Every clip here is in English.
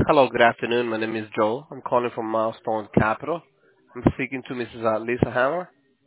Hello, good afternoon. My name is Joel. I'm calling from Milestone Capital. I'm speaking to Mrs. Lisa Hammer.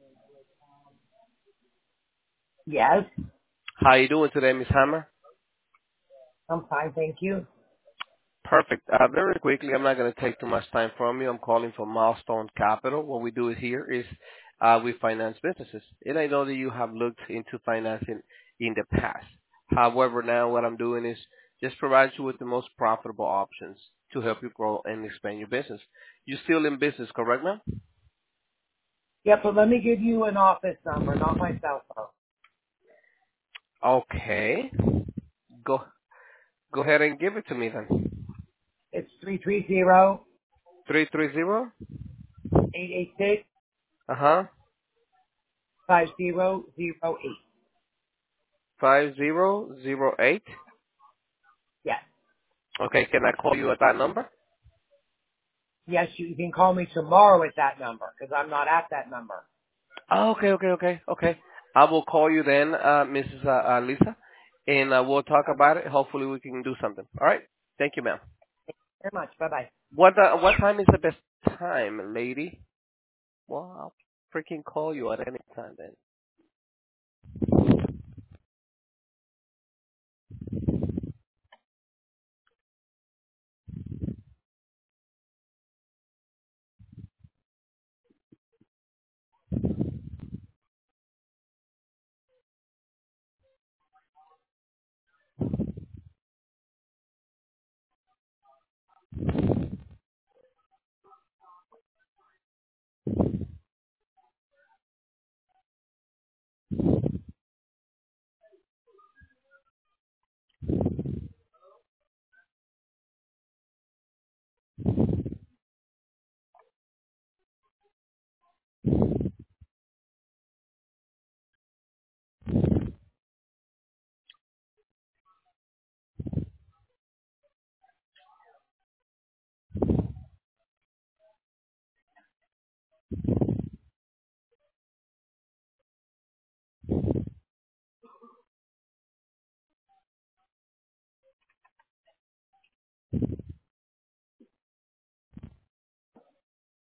Yes, How are you doing today, Miss Hammer? I'm fine, thank you. Perfect. Very quickly, I'm not going to take too much time from you. I'm calling from Milestone Capital. What we do here is we finance businesses. And I know that you have looked into financing in the past. However, now what I'm doing is just provide you with the most profitable options to help you grow and expand your business. You're still in business, correct, ma'am? Yeah, but let me give you an office number, not my cell phone. Okay. Go Go ahead and give it to me then. It's 330 330? 886 Uh-huh. 5008. 5008. Yes. Okay, can I call you at that number? Yes, you can call me tomorrow at that number because I'm not at that number. Oh, okay. I will call you then, Mrs. Lisa, and we'll talk about it. Hopefully we can do something. All right? Thank you, ma'am. Very much. Bye-bye. What time is the best time, lady? Well, I'll freaking call you at any time then.